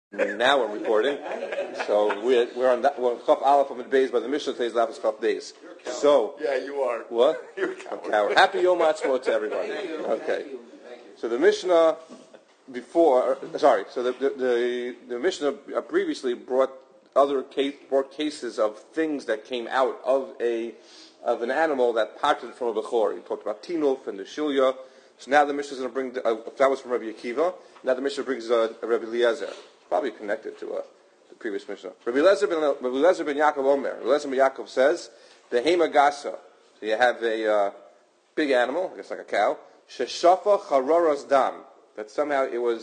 Now we're recording, so we're on Chaf Aleph on Beis, but the Mishnah says Laf is Chaf Beis. So yeah, you are. What? You're a coward. Okay, happy Yom Ha'atzmaut to everybody. Okay, so the Mishnah the Mishnah previously brought cases of things that came out of an animal that parted from a bechor. He talked about Tinuf and the Shilya. So now the Mishnah is going to bring that was from Rabbi Akiva. Now the Mishnah brings Rabbi Eliezer. Probably connected to the previous Mishnah. Rabbi Eliezer ben Yaakov Omer. Rabbi Eliezer ben Yaakov says, "Behema gasa." So you have a big animal, I guess like a cow. Sheshafa chararas dam. That somehow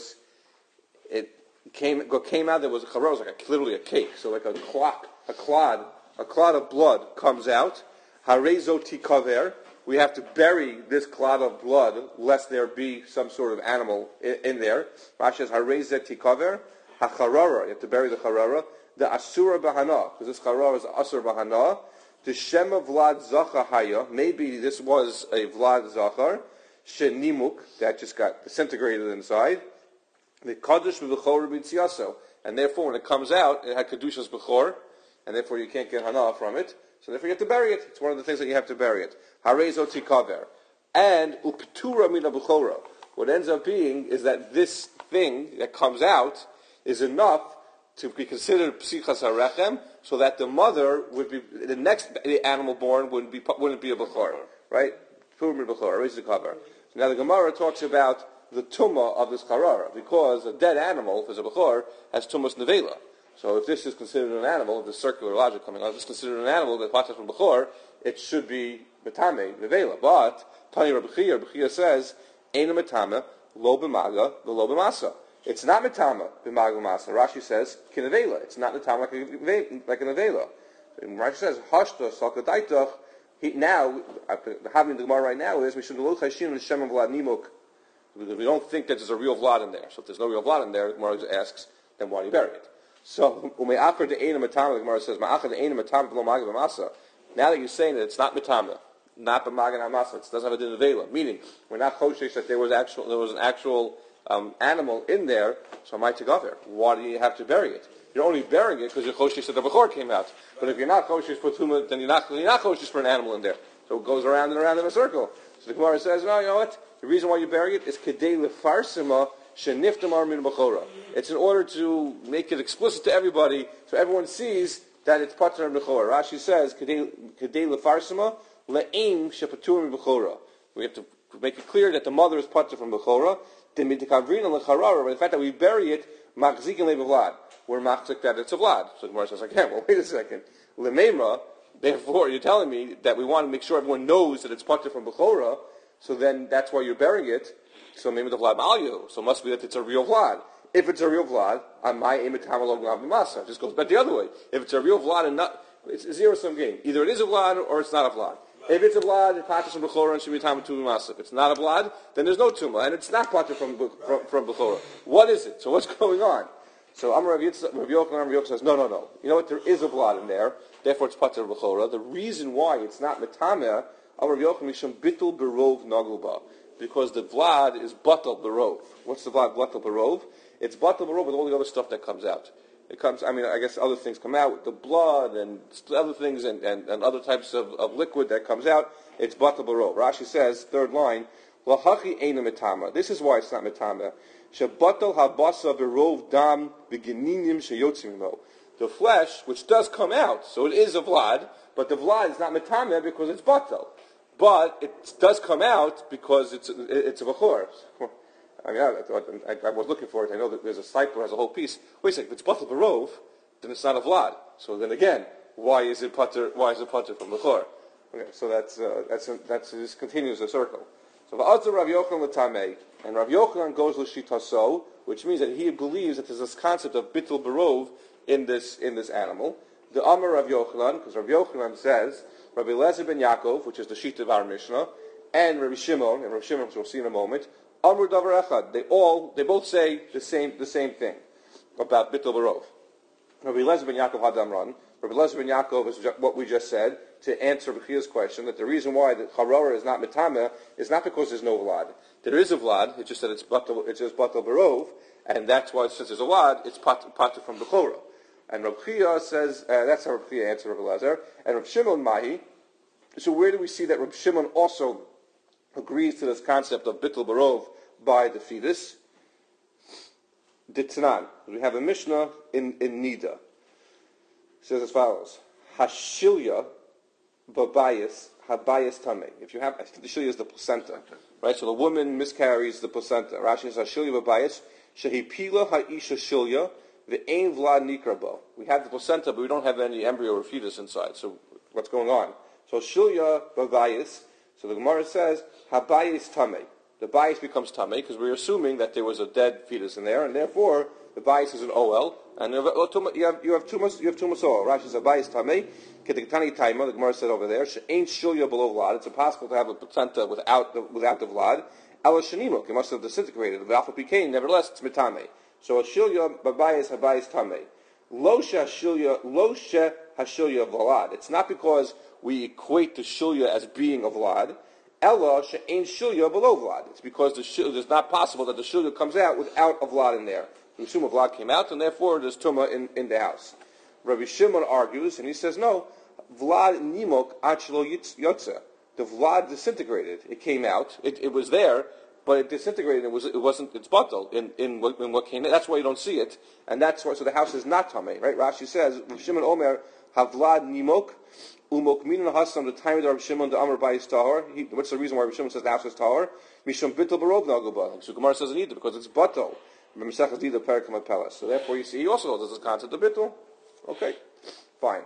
it came out. There was a chararas, like literally a cake. So like a clod of blood comes out. Harezo tikaver. We have to bury this clot of blood, lest there be some sort of animal in there. Rashi says, Hareze tikaver, hacharara. You have to bury the charara. The asura bahana, because this charara is asur bahana. The shema vlad zachar haya. Maybe this was a vlad zachar. Shenimuk, that just got disintegrated inside. The kaddish b'bechor b'tziaso. And therefore, when it comes out, it had kedushas b'chor, and therefore you can't get hana from it. So therefore you have to bury it. It's one of the things that you have to bury it. Harezo tikaver. And uptura mina b'chora. What ends up being is that this thing that comes out is enough to be considered psichas harechem, so that the mother would be, the next animal born wouldn't be a b'chor. Right? Uptura mina b'chora. Harezo tikaver. So now the Gemara talks about the tumah of this charara, because a dead animal, if it's a b'chor, has tumas nevela. So if this is considered an animal, the circular logic coming out, if it's considered an animal that parted from b'chor, it should be metame, nevela. But Tani Rabbi Chia says, Eina metame, lo b'maga, lo b'masa. It's not metame, b'maga b'masa. Rashi says, kinevela. It's not metame like a nevela. And Rashi says, hashta salkadaitach. Now, having the Gemara right now is, we should lo chashin l'shem vlad nimuk, because we don't think that there's a real vlad in there. So if there's no real vlad in there, the Gemara asks, then why do you bury it? So, ume'achar de'ena matama, the Gemara says, ma'achar de'ena matama v'lo maga b'masa. Now that you're saying that it's not matama, not b'maga b'masa, it doesn't have a din vela, meaning we're not choshesh that there was an actual animal in there, so I might take off there. Why do you have to bury it? You're only burying it because you're choshesh that the bechor came out. But if you're not choshesh for tumah, then you're not choshesh for an animal in there. So it goes around and around in a circle. So the Gemara says, no, you know what? The reason why you bury it is kedei lefarsima. It's in order to make it explicit to everybody, so everyone sees that it's patur b'chora. Rashi says, "Kedei lefarsima le'im shepatur b'chora." We have to make it clear that the mother is patur from b'chora. Demidikavrina lecharara. But the fact that we bury it, machzikin le'vlad, we're machzik that it's a vlad. So the Gemara says, "Okay, well, wait a second. Le'meimra." Therefore, you're telling me that we want to make sure everyone knows that it's patur from b'chora. So then, that's why you're burying it. So maybe the vlad malyu. So it must be that it's a real vlad. If it's a real vlad, on my imitamalo masa. It just goes back the other way. If it's a real vlad and not, it's a zero-sum game. Either it is a vlad or it's not a vlad. If it's a vlad, it's pater from bechora and should be tam tu masa. If it's not a vlad, then there's no tumah, and it's not pater from bechora. What is it? So what's going on? So Rabbi Yochanan says, no. You know what? There is a vlad in there. Therefore, it's pater bechora. The reason why it's not metameh, Rabbi Yochanan misham bitul berov nagulba. Because the vlad is batal barov. What's the vlad batal barov? It's batal barov with all the other stuff that comes out. It comes, I guess other things come out, with the blood and other things and other types of liquid that comes out. It's batal barov. Rashi says, third line, lahachi eina metama. This is why it's not metama. Shebatal habasa barov dam v'geninim sheyotzim lo. The flesh, which does come out, so it is a vlad, but the vlad is not metama because it's batal. But it does come out because it's a bechor. I mean, I was looking for it. I know that there's a site that has a whole piece. Wait a second, if it's batal barov, then it's not a vlad. So then again, why is it pater from bechor? Okay, so that's this continues the circle. So va'atzah Rav Yochanan l'tamei, and Rav Yochanan goes l'shitaso, which means that he believes that there's this concept of bitul barov in this animal. The Amar Rav Yochanan, because Rav Yochanan says, Rabbi Eliezer ben Yaakov, which is the sheet of our Mishnah, and Rabbi Shimon, which we'll see in a moment, Amr Davar Echad. They both say the same thing about Bitul Barov. Rabbi Eliezer ben Yaakov Hadamran. Rabbi Eliezer ben Yaakov is what we just said to answer Rabbi Chia's question, that the reason why the Charara is not Metame is not because there's no Vlad. There is a Vlad, it's just that it's just Batal Barov, and that's why since there's a lot, it's patur from Bechora. And Rav Chia says, that's how Rav Chia answered Rav Elazar. And Rav Shimon Mahi, so where do we see that Rav Shimon also agrees to this concept of Bittul Barov by the fetus? Ditnan. We have a Mishnah in Nida. It says as follows. Hashilya babayis habayis tamei. If you have, the shilya is the placenta. Right? So the woman miscarries the placenta. Rashi says Hashilya babayis shehipila ha'isha shilya ve'ein vlad nikrabo. We have the placenta, but we don't have any embryo or fetus inside. So what's going on? So shilya babayis. So the Gemara says habayis tamei. The bias becomes tamei because we're assuming that there was a dead fetus in there, and therefore the bias is an OL, and you have two tumas OL. Rashi says bias tamei. Ketikatani taima. The Gemara said over there, ain't shilya below vlad. It's impossible to have a placenta without the vlad. Ela shenimok. It must have disintegrated. The alpha became nevertheless it's mitame. So a shilya babayis habayis tamei. Loshe hashilya vlad. It's not because we equate the shilya as being a vlad. Ella she'ein shilya below vlad. It's because it's not possible that the shilya comes out without a vlad in there. We assume a vlad came out, and therefore there's tumah in the house. Rabbi Shimon argues, and he says, no, vlad nimok achlo yotze. The vlad disintegrated. It came out. It was there, but it disintegrated. It's bottled in what came in. That's why you don't see it, and that's why. So the house is not tamei, right? Rashi says, Rabbi Shimon Omer havlad nimok. Umok hasam the time of Rabbi Shimon the Amar Bayis Tahor. What's the reason why Rabbi Shimon says the house is Tahor? Mishum bittul barov naguba. So Gemara says it either because it's batal. So therefore, you see, he also holds this concept of bittul. Okay, fine.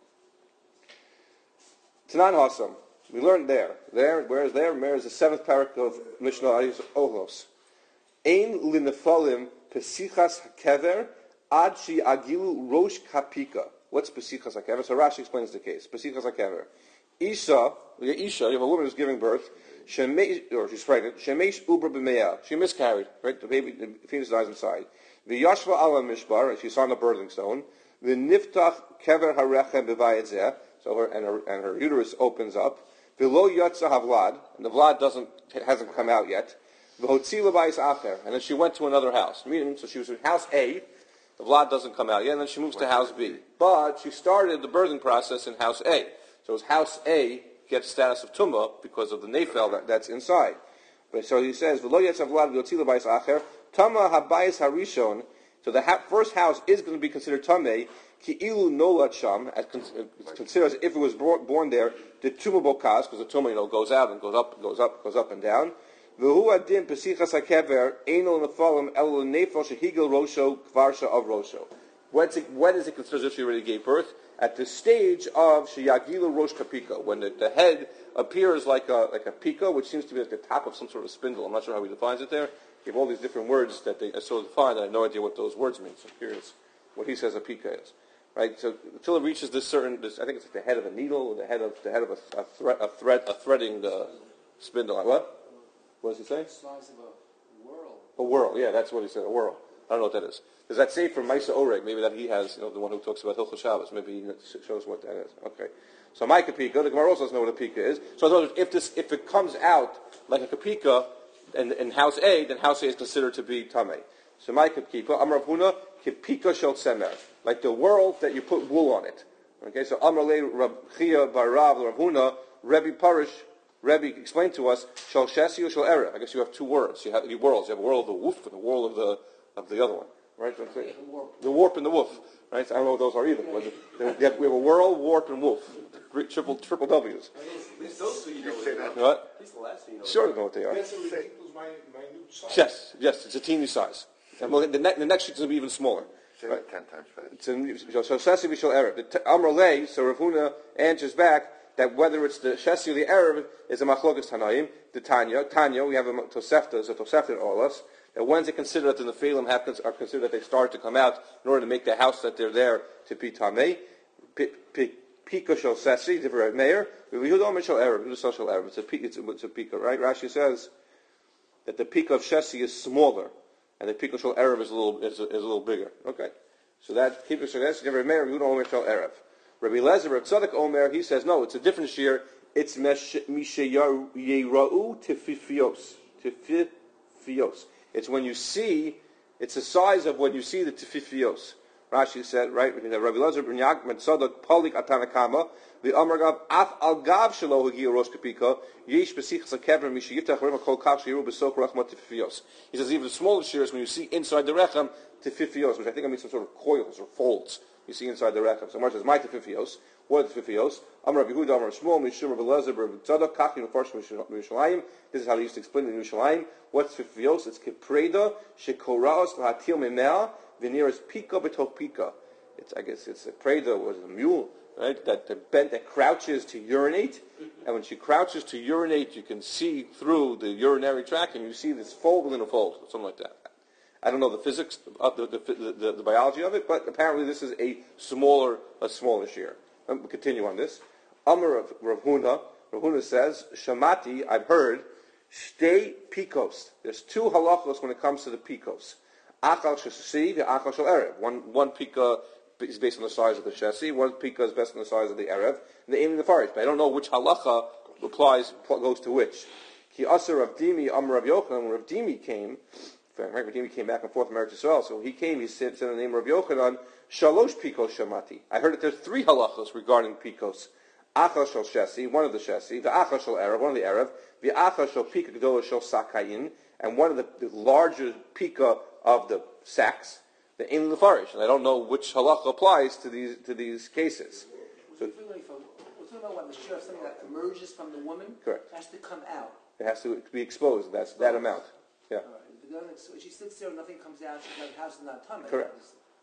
Tanan hasam. We learned there. Where is there? Where is the seventh parak of Mishnah Ayis Ohlos? Ein linefalim pesichas hakever ad shi agilu rosh kapika. What's Pesichas HaKever? So Rashi explains the case. Pesichas HaKever. Isha, you have a woman who's giving birth, or she's pregnant, Shemesh Ubra B'meya. She miscarried, right? The fetus dies inside. V'yashva ala mishbar, she saw on the birthing stone. V'niftach kever harechem b'vayedzeh, so her uterus opens up. V'lo yatsa havlad, and the vlad hasn't come out yet. V'hotzi l'bayis acher, and then she went to another house. Meaning, so she was in house A, the vlad doesn't come out yet, and then she moves to house B. But she started the birthing process in house A. So as house A gets status of tumah because of the nefel that's inside. But so he says, "V'lo yetzav vlad v'yotzi l'bayis acher tama habayis harishon." So the first house is going to be considered tamei ki ilu nolat sham, as considered as if it was born there. The tumah bokas, because the tumah goes out and goes up and down. V'hu adin pesichas hakever einol nefalim elu nefel shehigel rosho kvarsha of rosho. When is it considered if she already gave birth? At the stage of sheyagilu rosh kapika, when the head appears like a pika, which seems to be at the top of some sort of spindle. I'm not sure how he defines it there. He have all these different words that they are so defined. I have no idea what those words mean. So I'm curious what he says a pika is. Right. So until it reaches I think it's like the head of a needle, or the head of a threading spindle. What? What does he say? The size of a whirl. A whirl, yeah, that's what he said, a whirl. I don't know what that is. Does that say from Maisa Oreg? Maybe that he has, the one who talks about Hilchos Shabbos. Maybe he shows what that is. Okay. So my kapika, the Gemara also doesn't know what a pika is. So in other words, if it comes out like a kapika in house A, then house A is considered to be tamei. So my kapika, Amar Huna, kapika shel tzemer, like the whirl that you put wool on it. Okay. So Amar Le Rab Chia Bar Rav Rab Huna, Rebbe explained to us, shal shesi or shal ereh. I guess you have two words. You have whirls. You have a whirl of the woof and a whirl of the other one. Right? The warp and the woof. Right? So I don't know what those are either. We have a whirl, warp, and woof. Triple W's. At least those two you know what? At least the last two you know. Sure, I know what they are. Minute size. Yes, it's a teeny size. And the next sheet's going to be even smaller. Right? 10 times fast. So shesi v'shal ereh. Amar Le, so Rav Huna answers back that whether it's the shesi or the erev is a machlokas tanaim. The Tanya, we have a tosefta, so tosefta in all of us. And when is it considered that the nephilim are considered that they start to come out in order to make the house that they're there to be tamei? Pika shel sesi, different mayor. V'yudom shel erev, v'yudom shel erev. It's a pika, right? Rashi says that the pika of shesi is smaller, and the pika shel erev is a little bigger. Okay, so that pika shel sesi, different mayor, v'yudom shel erev. Rabbi Lezer, Rabbi Tzadok Omer, he says, no, it's a different shear. It's Mishayera'u Tififios. It's when you see It's the size of when you see the tefifios. Rashi said, right, Rabbi Elazar ben Yaakov Tzadok Polik Atanakama, the Amargav Af Al Gav Shelo Hagi Rosh Kapika, Yesh Besichas HaKevra Mishi Yiftach Rema Kol Kav Shiru Besok Rachmat Tefifios. He says even the smaller shears when you see inside the rechem tefifios, which I think I mean some sort of coils or folds you see inside the rechem. So Mar says my tefifios. What are the tefifios? Amar Rabbi Yehuda Amar Shmuel Mishum Rabbi Elazar Rabbi Tzadok Kachim Mefarsh Mishalayim. This is how they used to explain it in Mishalayim. What's tefifios? It's Kipreda Shekoraos Lahatil Memea. The nearest pika betoch pika. I guess it's a preda was a mule, right? That crouches to urinate, and when she crouches to urinate, you can see through the urinary tract, and you see this fold within a fold, something like that. I don't know the physics of the biology of it, but apparently this is a smaller shear. We'll continue on this. Amar of Rav Huna. Rav Huna says, Shamati, I've heard, shtei pikos. There's two halachos when it comes to the pikos. Achal shesi, the achal shel erev. One pika is based on the size of the shesi. One pika is based on the size of the erev. And the aim of the farish. But I don't know which halacha goes to which. Ki aser Rav Dimi Amar Rav Yochanan. When Rav Dimi came, Rav Dimi came back and forth from Eretz Yisrael. So he came. He said in the name of Rav Yochanan, Shalosh pikos shamati. I heard that there's three halachos regarding pikos. Achal shel shesi, one of the shesi. The achal shel erev, one of the erev. The achal shel pika gedolah shel sakayin, and one of the larger pika of the sacks, the in the farish, and I don't know which halacha applies to these cases. So, we're talking about when the shear of something that emerges from the woman. Correct. Has to come out. It has to be exposed. That's that amount. Yeah. All right. If she sits there and nothing comes out, she's like house is not tummy. Correct.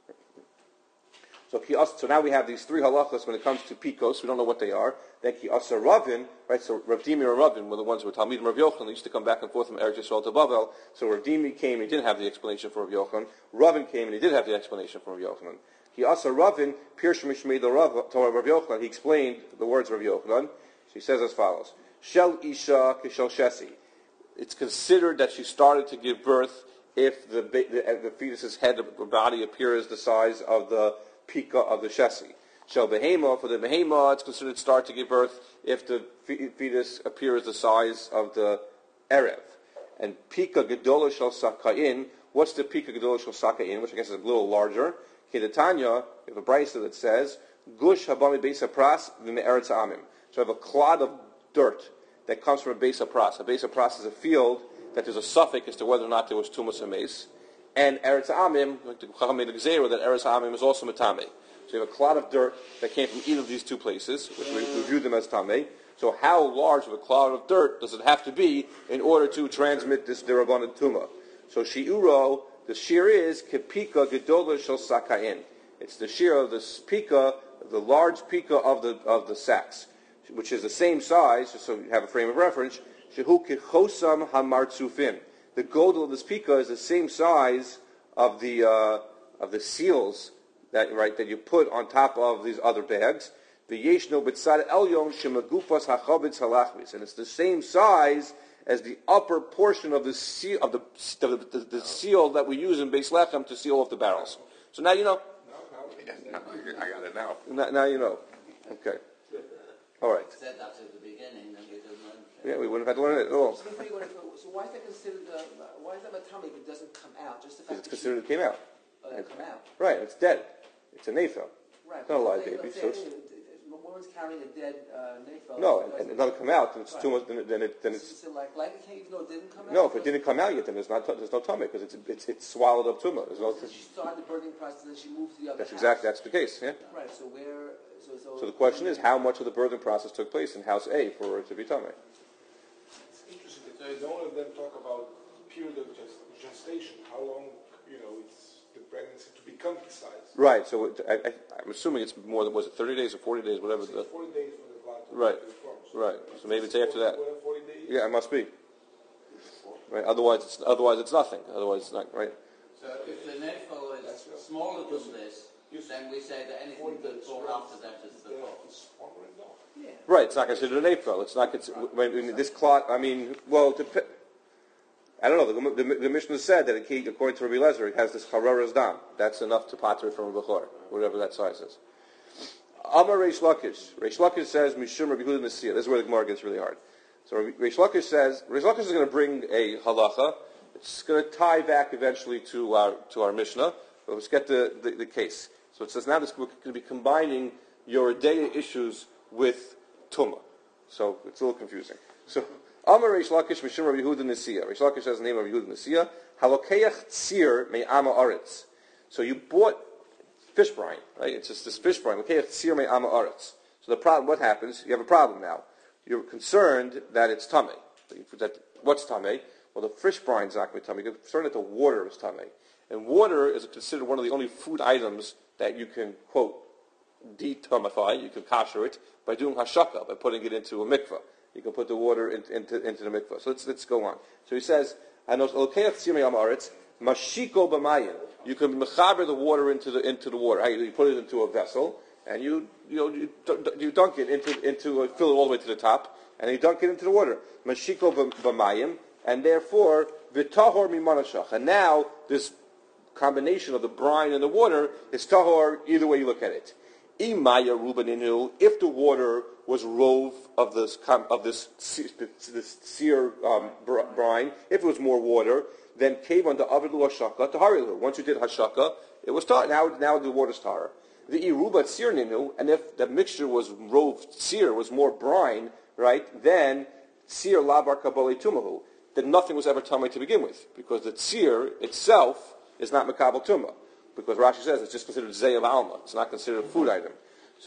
So now we have these three halachas when it comes to pikos. We don't know what they are. Then ki asa Ravin, right? So Rav Dimi and Ravin were the ones who were Talmidim Rav Yochanan. They used to come back and forth from Eretz Yisrael to Bavel. So Rav Dimi came and he didn't have the explanation for Rav Yochanan. Ravin came and he did have the explanation for Rav Yochanan. Ki asa Ravin, Pirsh Mishmei the Rav Yochanan. He explained the words of Rav Yochanan. She says as follows: Shel Isha Kishel Shesi. It's considered that she started to give birth if the fetus's head or body appears the size of the pika of the shesi. Shel behema, for the behema, it's considered start to give birth if the fetus appears the size of the erev. And pika gedola shel sakayin, what's the pika gedola shel sakayin, which I guess is a little larger? Kedatanya, we have a brisa that says, gush habami beis pras v'me'eretz amim. So I have a clod of dirt that comes from a beis pras. A beis pras is a field that there's a suffix as to whether or not there was tumas or mace. And Eretz Amim, like the Chacham made a gzeira that Eretz Amim is also Matame. So you have a clod of dirt that came from either of these two places, which we view them as Tameh. So how large of a clod of dirt does it have to be in order to transmit this Derabanan Tuma? So Shi'uro, the shear is Kepika Gedola Shel Sakayin. It's the shear of the pika, the large pika of the sacks, which is the same size, so you have a frame of reference, Shehu Kechosam Hamartzufin. The godel of this pika is the same size of the seals that you put on top of these other bags. The yeshno b'tzad elyon shemagufas hachabitz halachmis, and it's the same size as the upper portion of the seal of the seal that we use in Beis Lechem to seal off the barrels. So now you know. I got it now. Now you know. Okay. All right. Said that at the beginning, then you didn't learn. Yeah, we wouldn't have had to learn it at all. So why is that considered? Why is that matame if it doesn't come out? Just the fact It's considered it came out. it come out. Right. It's dead. It's a nafel. Right. It's not a live Let's baby. say So it's, a woman's carrying a dead nafel. no, and it doesn't come out. Then it's too much. Then it's. So like it can't, even though it didn't come out. No, if it didn't come out yet, then there's no tumah because it's swallowed up tumah. There's no. So she started the birthing process, and then she moved to the other. That's house. exactly the case. Yeah. Right. So where? So the question is, how much of the birthing process took place in house A for it to be tumah? It's interesting. None of them talk about period of gestation. How long, it's the pregnancy to become the size. Right. So I'm assuming it's more than 30 days or 40 days, whatever. 40 days for the blood. Right. Right. So maybe it's after that. 40 days. Yeah, it must be. Right. Otherwise, it's nothing. Otherwise, it's not right. So if the nafel is smaller than this, then we say that anything that falls after that is the fault. Yeah. Right. It's not considered an april. It's not when this clot. I mean, well, I don't know. The Mishnah said that according to Rabbi Elazar, it has this hararas dam. That's enough to pater it from a bechor, whatever that size is. Amar Reish Lakish. Reish Lakish says Mishum Rabbi Yehuda Nasiya. This is where the Gemara gets really hard. So Reish Lakish is going to bring a halacha. it's going to tie back eventually to our Mishnah, but let's get the case. So it says now we're going to be combining your Yoredeya issues with Tumah. So it's a little confusing. So Amar Reish Lakish Mishum Rabbi Yehuda Nesiya. Reish Lakish has the name of Yehuda Nesiya. Halokeach tzir me'ama aretz. So you bought fish brine, right? It's just this fish brine. Halokeach tzir me'ama aretz. So the problem, what happens? You have a problem now. You're concerned that it's tamei. What's tamei? Well, the fish brine is not going to be tamei. You're concerned that the water is tamei. And water is considered one of the only food items that you can, quote, detamify, you can kasher it by doing hashaka, by putting it into a mikveh. You can put the water into the mikveh. So let's go on. So he says, mashiko b'mayim. You can mechaber the water into the water. You put it into a vessel, and you dunk it into fill it all the way to the top, and you dunk it into the water. Mashiko b'mayim, and therefore v'tahor mimanashach. And now this combination of the brine and the water is tahor either way you look at it. Imaya rubaninu, if the water was rove of this sear brine, if it was more water, then cave on the avidu hashaka to harilu. Once you did hashaka, it was tar. Now the water's tar. The iruba sear ninu, and if the mixture was rove sear, was more brine, right? Then sear lavar kabale tumahu. Then nothing was ever tamei to begin with, because the sear itself is not makabel tumah. Because Rashi says it's just considered zeyav alma. It's not considered a food item. So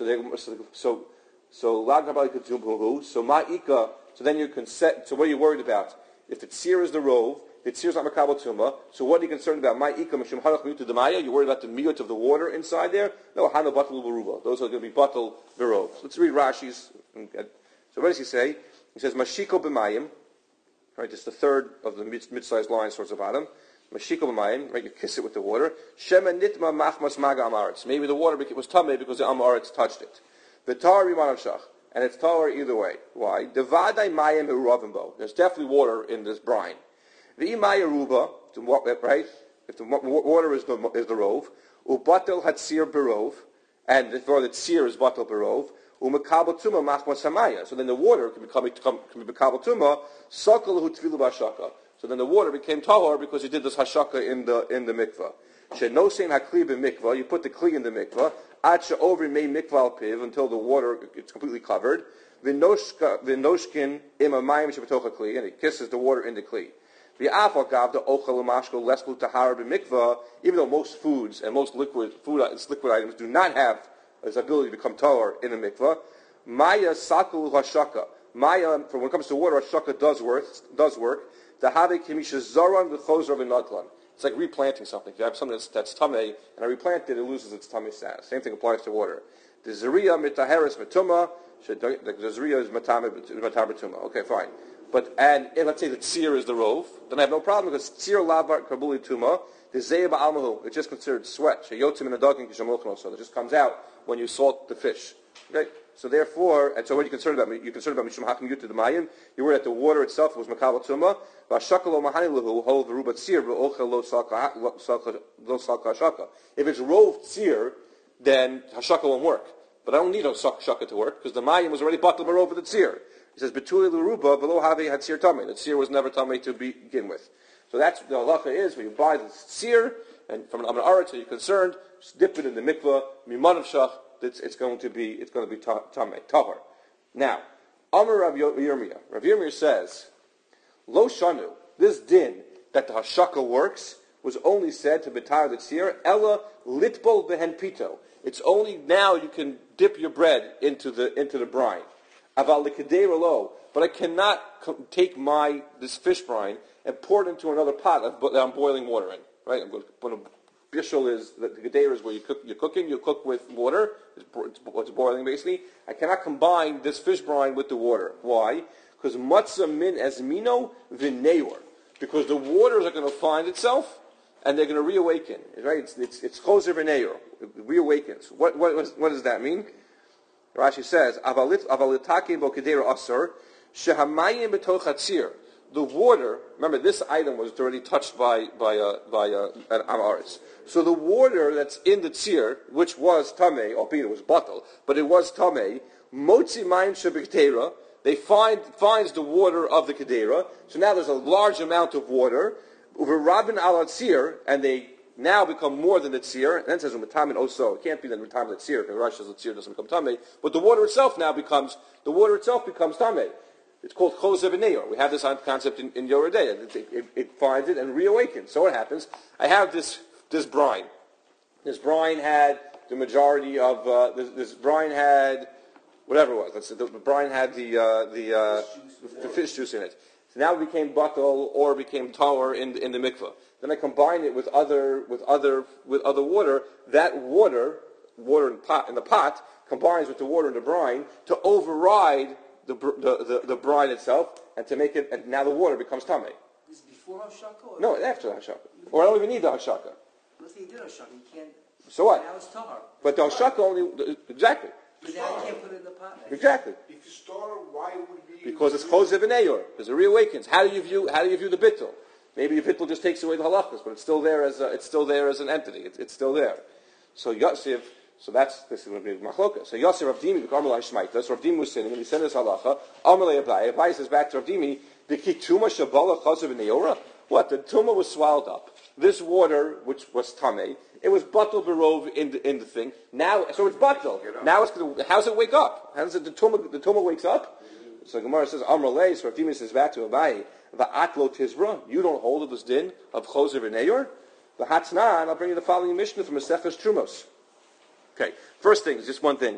ma'ika. So then you can set. So what are you worried about? If the tzir is the rove, the tzir is not makabel tumah. So what are you concerned about? Ma'ika mishum halach miyut demaya. You're worried about the miyut of the water inside there? No, hano batal beruba. Those are going to be batal berov. So let's read Rashi's. So what does he say? He says mashiko b'mayim. Right, it's the third of the mid-sized lines towards the bottom. Mashiko b'mayim, right? You kiss it with the water. Shema nitma machmas maga amaretz. Maybe the water was tamei because the amaretz touched it. V'tar riman shach, and it's tar either way. Why? Devadai mayim eruavimbo. There's definitely water in this brine. V'imay eruba, right? If the water is the rove, ubatel hatzir berov, and therefore the tzir is batel berov. Umakabel tuma machmas hamaya. So then the water can be makabel tuma. Sakal hu tvilu b'ashaka. So then the water became tahor because you did this hashaka in the mikvah. She'nosein hakli b'mikvah. You put the kli in the mikvah. Ad she'over mei mikvah al piv until the water it's completely covered. V'noshkin im amayim shebetoch hakli, and it kisses the water in the kli. V'afal gav the ochel u'mashkol leslu tahar b'mikvah. Even though most foods and most liquid items do not have its ability to become tahor in a mikvah, maya sakul hashaka. Maya, for when it comes to water, hashaka does work. The have kimisha zaran v'chozer v'nadlan. It's like replanting something. If you have something that's tamei, and I replant it, it loses its tamei status. Same thing applies to water. The zeriya mitaheres mituma. The zeriya is matame betuma. Okay, fine. But let's say the tzir is the rove, then I have no problem because tzir lavar kabuli tuma. The zeya ba'almahu. It's just considered sweat. Sheyotzim in a dogin kishamochno. So it just comes out when you salt the fish. Okay. So therefore, and so what are you concerned about? You're concerned about mishum hakim yutu d'mayim. You were that the water itself was makabel tuma. V'ashaka lo mahani lehu hol v'ruba tzir v'ochel lo salka hashaka. If it's rove tzir, then hashaka won't work. But I don't need a hashaka to work because the mayim was already batal over the tzir. He says betuli l'ruba v'lo have had tzir tamei. The tzir was never tamei to begin with. So that's the halacha is when you buy the tzir and from an aretz, so you're concerned, just dip it in the mikvah miman of shach. It's going to be tamei tahor. Now, Amar Rav Yirmiyah. Rav Yirmiyah says, Lo shanu. This din that the hashaka works was only said to betar the tzir ella litbol behen pito. It's only now you can dip your bread into the brine. Aval l'kedera lo. But I cannot take this fish brine and pour it into another pot that I'm boiling water in. Right? I'm going to put a bishul is the gedera is where you're cooking. You cook with water. It's boiling basically. I cannot combine this fish brine with the water. Why? Because matzah min as mino v'neor. Because the waters are going to find itself and they're going to reawaken. Right? It's choser v'neor. It reawakens. What does that mean? Rashi says avalitakim bo gedera asur shehamayim betoch hatzir. The water, remember this item was already touched by an amaretz. So the water that's in the tzir, which was tamei, albeit it was batal, but it was tamei, motzi mayim shebekdera, they finds the water of the kedera. So now there's a large amount of water. Over Rabin al Atzir, and they now become more than the tzir, and then it says Matamin also. It can't be that Matamin the tzir, because Rashi says the tzir doesn't become tamei, but the water itself becomes tamei. It's called Chosev Neyor. We have this concept in Yoredei. It finds it and reawakens. So what happens? I have this brine. This brine had the majority of this brine had whatever it was. Let's say the brine had the fish juice in it. So now it became batal or became tower in the mikveh. Then I combine it with other water. That water in the pot combines with the water in the brine to override the brine itself and to make it. And now the water becomes tamei. This is before hashaka? No, after hashaka. Or I don't even need the hashaka. Let's say you did hashaka, you can't. So what? Now it's tahar. But the hashaka only exactly. But now you can't put it in the pot. Exactly. If you store, why would it be? Because it's chosev neyor. Because it reawakens. How do you view the bittul? Maybe the bittul just takes away the halachas, but it's still there as an entity. It's still there. So Yosef. So this is going to be machloka. So Yosef Rav Dimi b'karmel ha'shmaita. So Rav Dimi was sitting and he said this halacha. Amalei Abai. Abai says back to Rav Dimi, the kituma shabala chosev neyorah. What? The tumah was swallowed up. This water, which was tamei, it was batal berov in the thing. Now, so it's batal. Now it's going to. How does it wake up? How does it? The tumah wakes up. So Gemara says Amrulay. So Rav Dimi says back to Abai, va'atlo tizra. You don't hold of this din of chosev neyor. The hatznan. I'll bring you the following mishnah from Maseches Trumos. Okay. First thing is just one thing.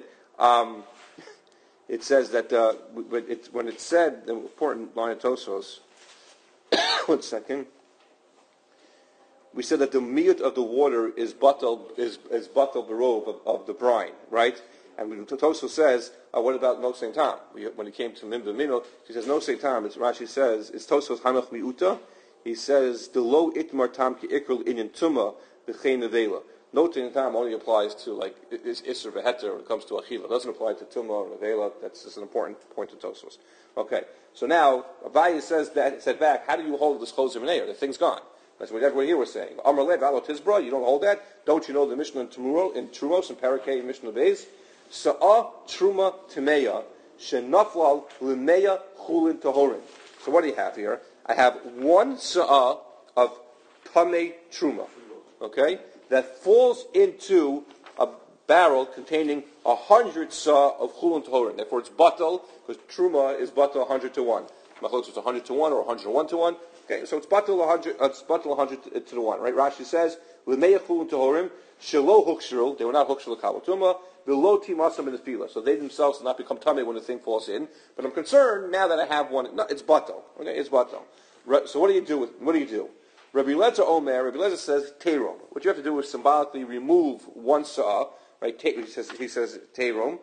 It says that when it said the important line of Tosos. 1 second. We said that the miyut of the water is batal berov of the brine, right? And Tosos says, what about no same time? When he came to Mimba Mino, he says no same time. Rashi says it's Tosos Hanach miuta. He says the lo itmar tam ki ikrul inyan tuma b'chein nevela. No time only applies to like isser v'heter when it comes to achila. It doesn't apply to tumah or nevela. That's just an important point to Tosos. Okay, so now Abaye said back, how do you hold this chosev neyor? The thing's gone. That's what everyone here was saying. Amar lev alo tizbra. You don't hold that. Don't you know the Mishnah in Trumos and Parakeh Mishnah Beis? Sa'a truma timeya shenaflal limeya chulin tahorin. So what do you have here? I have one sa'a of tamei truma. Okay. That falls into a barrel containing 100 sa of chulin tahorin. Therefore, it's batal because truma is batal 100 to 1. Machlokes it's 100 to 1 or 101 to 1. Okay, so it's batal 100. It's batal 100 to the 1. Right? Rashi says l'mei chulin tahorim shelo hukshru. They were not hukshru l'kabel tuma. Below timasam in the fila. So they themselves will not become tamei when the thing falls in. But I'm concerned now that I have one. No, it's batal. Okay, it's batal. So what do you do? Rabbi Lezer says terom. What you have to do is symbolically remove one saw, right? He says terom.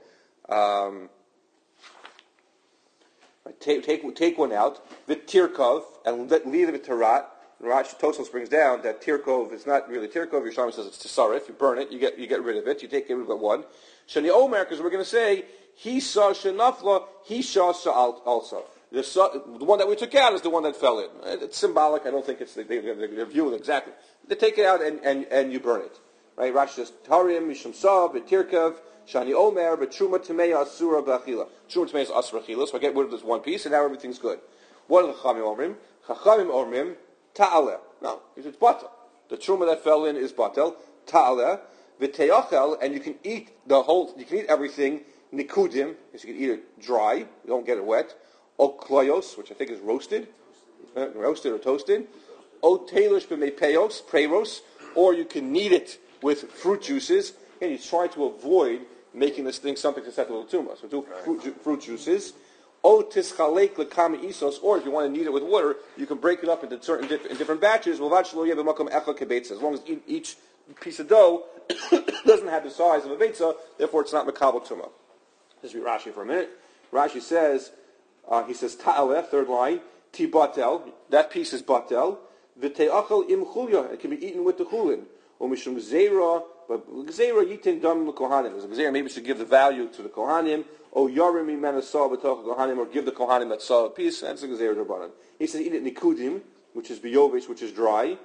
Take one out. V'tirkov and leave it to rot. Rashi Tosos brings down that tirkov is not really tirkov. Yerushalmi says it's tisarif. You burn it. You get rid of it. You take rid of one. Shani Omer, because we're going to say he saw shenafla. He saw also. The one that we took out is the one that fell in. It's symbolic. I don't think it's they're viewing exactly. They take it out and you burn it. Right? Rashi says tarim mishum sa b'tirkav shani omer b'truma tameya asura b'achila. Truma tameya is asura b'achila. So I get rid of this one piece and now everything's good. What are the chachamim omrim? Chachamim omrim ta'aleh. No, it's batel. The truma that fell in is batel. Ta'aleh v'teyachel, and you can eat you can eat everything nikudim, because you can eat it dry. You don't get it wet. O kloyos, which I think is roasted or toasted. O telish b'meipeos, preros, or you can knead it with fruit juices. And you try to avoid making this thing something to settle the tumah. So do fruit juices. O tischalek lekami isos, or if you want to knead it with water, you can break it up into different batches. As long as each piece of dough doesn't have the size of a beitza, therefore it's not makabel tumah. Let's read Rashi for a minute. Rashi says. He says ta'aleh, third line, ti batel, that piece is batel, v'te'achal im chulya, it can be eaten with the chulin, or mishum gzeira, but gzeira yitin dam l'kohanim, as a gzeira maybe should give the value to the kohanim, or yarim imana saw b'toch kohanim, or give the kohanim that saw a piece, that's a gzeira derbanan. He says eat it nikudim, which is biyovish, which is dry,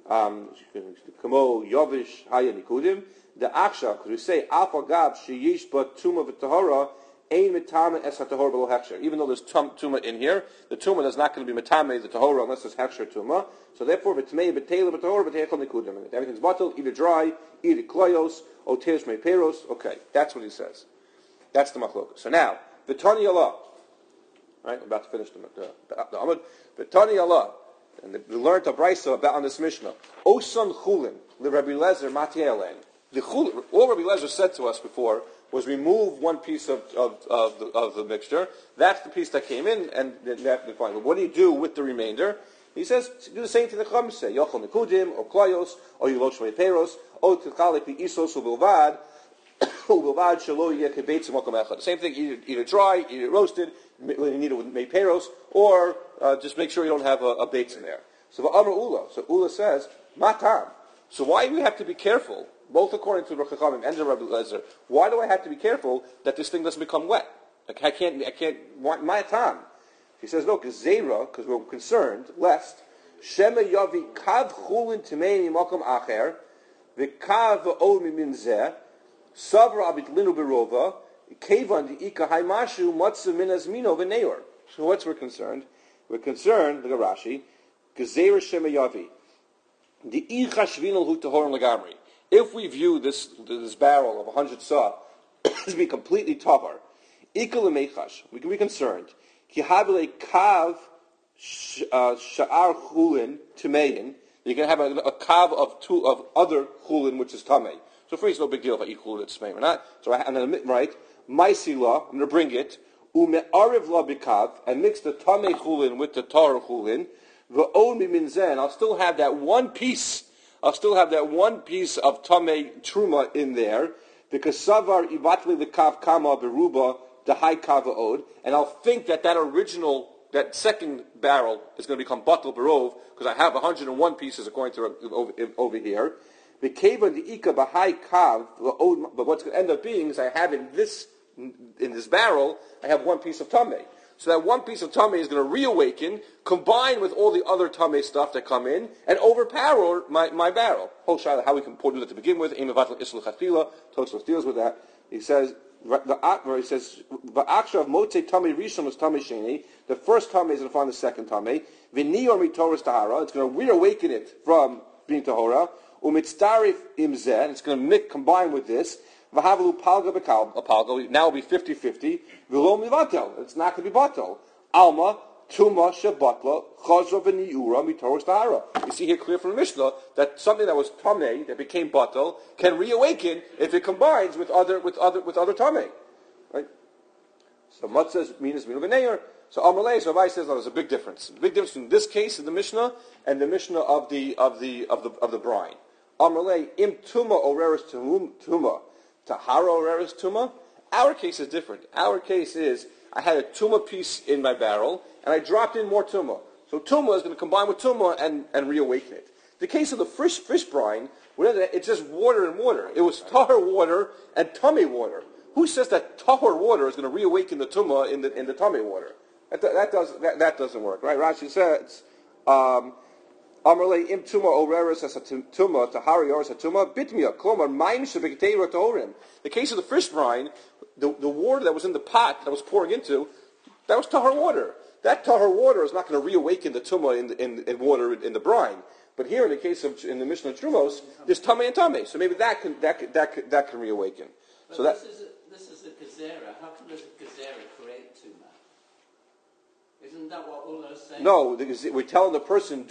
kamo yovish haya nikudim, the aksha, because we say alpha gab sheyish but tuma v'tahara, Ein mitame es hatahor below hechsher. Even though there's tumah in here, the tumah is not going to be mitame the tahora unless there's hechsher tumah. So therefore, v'tmei b'teila b'tahor b'teichol nikudim. Everything's bottled, either dry, either kloyos, or teresh mei peros. Okay, that's what he says. That's the machlokas. So now, v'tani Allah. Right, I'm about to finish the Amud. V'tani Allah. And we learned a brisa about on this Mishnah. Osan chulin li Rabbi Lezer matielen. All Rabbi Lezer said to us before was remove one piece of the mixture. That's the piece that came in, and that's fine. But what do you do with the remainder? He says, do the same thing the Chacham say. Yochel nekudim, or klayos, or yilosh meiperos, or tichalik the isos ubilvad, ubilvad shelo yeh kebetz mokom echad. The same thing, eat it dry, eat it roasted, you need it with meiperos, or just make sure you don't have a baitz in there. So Amar Ula. So Ula says, matam. So why do we have to be careful? Both according to Rabbi Chachamim and Rabbi Lezer, why do I have to be careful that this thing doesn't become wet? Like I can't, my time. He says, no, because we're concerned, lest, Shema yavi kav chulin timei mimakom acher, v'kav v'od mimin zeh, savra abit linu berova, kevan di'ika haimashu matzah min azmino v'neor. So what's we're concerned? We're concerned, look at Rashi, Gezerah Shema yavi, di'icha shvinal hu tahorim legamri. If we view this barrel of 100 sa as being completely tahor, ikal mechash, we can be concerned. Ki havile kav sha'ar chulin timein. You can have a kav of other chulin which is tamei. So for me, it's no big deal if I eat chulin it's tamei or not. So I'm going to right maisila. I'm going to bring it ume'ariv la bikav and mix the tamei chulin with the tahor chulin. V'on miminzen. I'll still have that one piece. I'll still have that one piece of tamei truma in there, because savar ivatli the kav kama beruba the high kava od, and I'll think that that second barrel is going to become batal berov because I have 101 pieces according to over here. The keva the ika b'high kav, but what's going to end up being is I have in this barrel I have one piece of tamei. So that one piece of tamei is going to reawaken, combine with all the other tamei stuff that come in, and overpower my barrel. How we can do that to begin with? Tosfos deals with that. He says, "Va'akshav motzei tamei rishon was tamei sheni." The first tamei is going to find the second tamei. V'nior mitoras tahara. It's going to reawaken it from being tahora. Umitzdarif imzeh. It's going to combine with this. V'havalu palga b'palga. Now it'll be 50-50. V'lo mivatel. It's not going to be batel. Alma tuma shebatla chazra v'niura mitoras tahara. You see here clear from the Mishnah that something that was tamei that became batel can reawaken if it combines with other tamei. Right? So matzah means minu v'neir. So Amalei, so Rabbi says, there's a big difference. The big difference in this case in the Mishnah and the Mishnah of the brine. Amalei im tuma oreres tuma. Tahara oreres tuma. Our case is different. Our case is I had a tuma piece in my barrel and I dropped in more tuma. So tuma is going to combine with tuma and reawaken it. The case of the fish brine, it's just water and water. It was tahor water and tamei water. Who says that tahor water is going to reawaken the tuma in the tamei water? That doesn't work, right? Rashi says. Amarle im tuma oreres as a tuma tahari oreres a tuma bitmia klomar ma'im shebekteira tohorim. The case of the fish brine, the water that was in the pot that was pouring into, that was tahor water. That tahor water is not going to reawaken the tuma in water in the brine. But here, in the case of in the Mishnah Trumos, there's tamei and tamei, so maybe that can reawaken. But so this is a gezerah. How can this gezerah create tuma? Isn't that what Ullah is saying? No, we're telling the person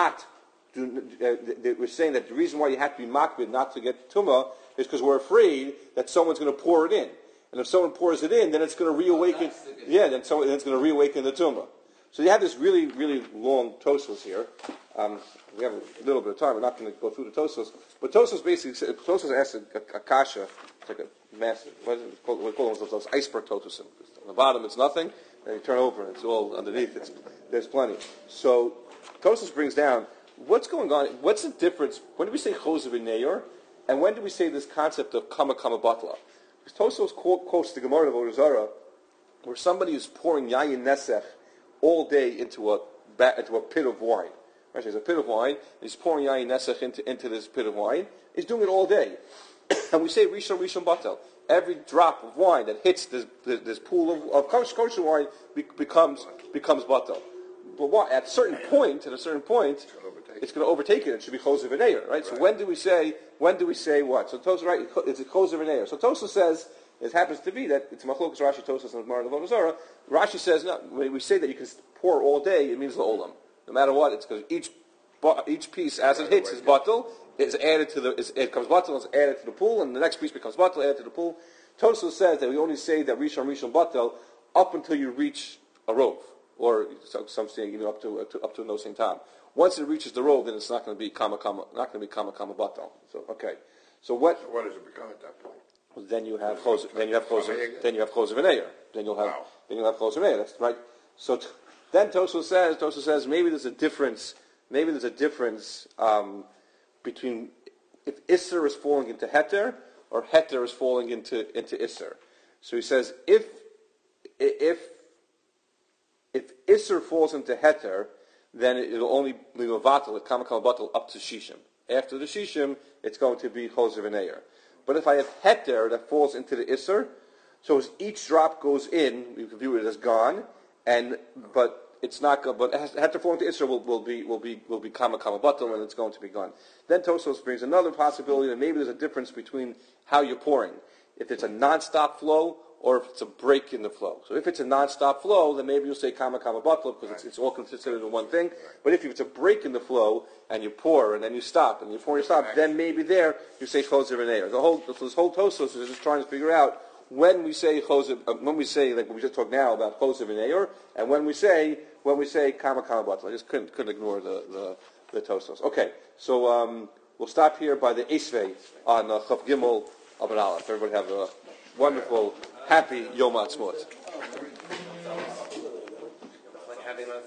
we're saying that the reason why you have to be makbid not to get tumah is because we're afraid that someone's going to pour it in. And if someone pours it in, then it's going to reawaken. Then it's going to reawaken the tumah. So you have this really, really long Tosfos here. We have a little bit of time. We're not going to go through the Tosfos. But Tosfos asks a kasha. It's like a massive, we call them those iceberg Tosfos. On the bottom it's nothing. And you turn over and it's all underneath. There's plenty. So Tosfos brings down, what's going on? What's the difference? When do we say chosav v'neyor? And when do we say this concept of kama batla? Because Tosfos quotes the Gemara of Avodah Zarah, where somebody is pouring yayin nesech all day into a pit of wine. Right? There's a pit of wine. He's pouring yayin nesech into this pit of wine. He's doing it all day. and we say Rishon Batel. Every drop of wine that hits this pool of kosher wine becomes Batel. But what, at a certain point, it's going to overtake it. It should be Choser V'Neir, right? So when do we say what? So Tosfos, right? It's a Choser V'Neir. So Tosfos says it happens to be that it's Machlokas Rashi, Tosfos, and Gemara Avodah Zarah. Rashi says no. When we say that you can pour all day, it means L'Olam. No matter what, it's because each piece as it hits is Batel. It's added to it comes Batel, it's added to the pool, and the next piece becomes Batel, added to the pool. Tosfos says that we only say that Rishon Batel up until you reach a rove. Or some saying even up to no same time. Once it reaches the road, then it's not going to be kama batal. So okay. So what? So what does it become at that point? Well, then you have choser v'neir. Then you'll have choser v'neir. That's right. So then Tosfos says maybe there's a difference. Maybe there's a difference between if Isser is falling into Heter or Heter is falling into Isser. So he says if Isser falls into Heter, then it'll only be Vatal, Kama Batal, up to Shishim. After the Shishim, it's going to be Choser V'Neir. But if I have Heter that falls into the Isser, so as each drop goes in, we can view it as gone, but it's not good. But Heter falling into Isser will be Kama Batal, and it's going to be gone. Then Tosfos brings another possibility that maybe there's a difference between how you're pouring. If it's a non-stop flow, or if it's a break in the flow. So if it's a non-stop flow, then maybe you'll say kama batal because it's all considered in one thing. But if it's a break in the flow and you pour and then you stop and you pour and you stop, then maybe there you say choser v'neir. This whole Tosfos is just trying to figure out when we say choser, when we say like we just talked now about choser v'neir, and when we say kama batal. I just couldn't ignore the Tosfos. Okay, so we'll stop here by the Esvei on Chav Gimel of an Aleph. Everybody have a wonderful, happy Yom Ha'atzmaut.